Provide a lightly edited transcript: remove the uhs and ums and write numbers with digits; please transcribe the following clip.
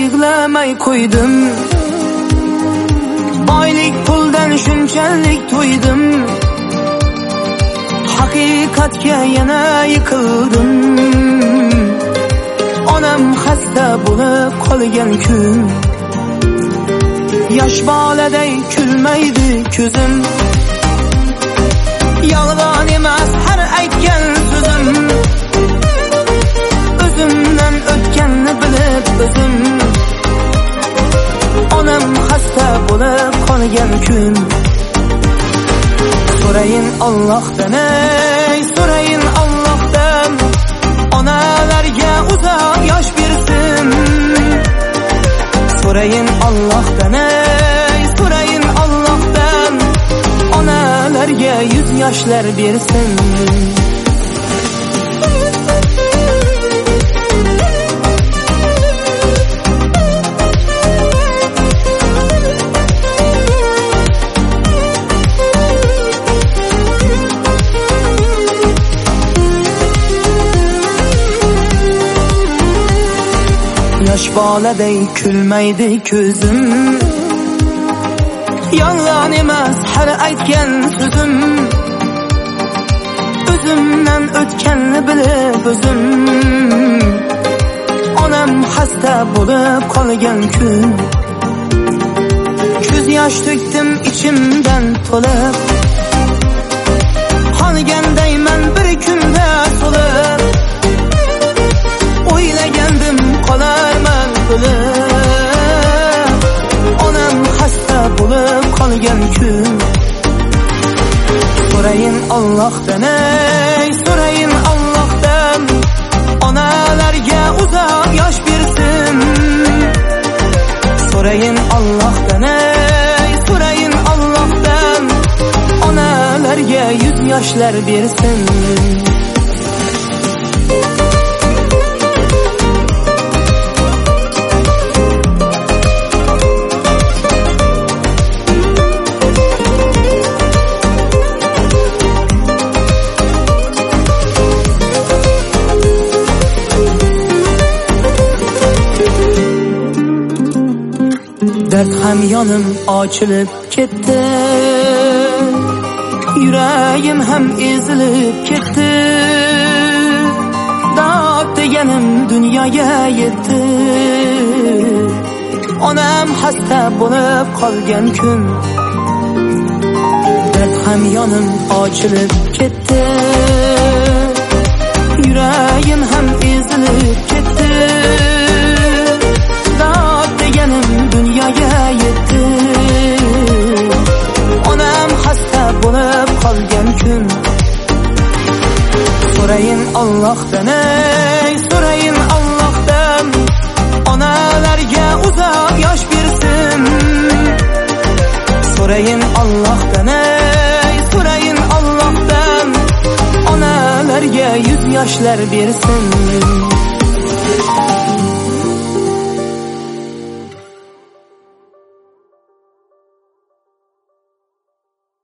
yig'lamay qo'ydim. Boylik puldan shunchalik to'ydim, haqiqatga yana yiqildim. Onam xasta bo'lib qolgan kun, yosh boladay kulmaydi ko'zim. Yolg'on emas har aytgan so'zim, o'zimdan o'tganni bilib o'zim. Onam xasta bo'lib qolgan kun, so'rayin Allohdan, ey so'rayin Allohdan, onalarga uzoq yosh bersin. So'rayin Allohdan, ey so'rayin Allohdan, onalarga 100 yoshlar bersin. Yosh boladay kulmaydi ko'zim, yolg'on emas har aytgan so'zim, o'zimdan o'tganni bilib o'zim. Onam xasta bo'lib qolgan kun, ko'z yosh to'kdim ichimdan to'lib, qolgandayman bir kunda so'lib. O'ylagandim qolarman bo'lib, onam xasta bo'lib qolgan kun. So'rayin Allohdan, ey so'rayin Allohdan, onalarga uzoq yosh bersin. So'rayin Allohdan, ey so'rayin Allohdan, onalarga 100 yoshlar bersin. Dard ham yonim ochilib ketdi, yuragim ham ezilib ketdi. Dod deganim dunyoga yetdi, onam xasta bo'lib qolgan kun. Dard ham yonim ochilib ketdi, yuragim ham ezilib ketdi. Dod deganim dunyoga yetdi, onam xasta bo'lib qolgan kun. So'rayin Allohdan, ey so'rayin Allohdan, onalarga uzoq yosh bersin. So'rayin Allohdan, ey so'rayin Allohdan, onalarga 100 yoshlar bersin.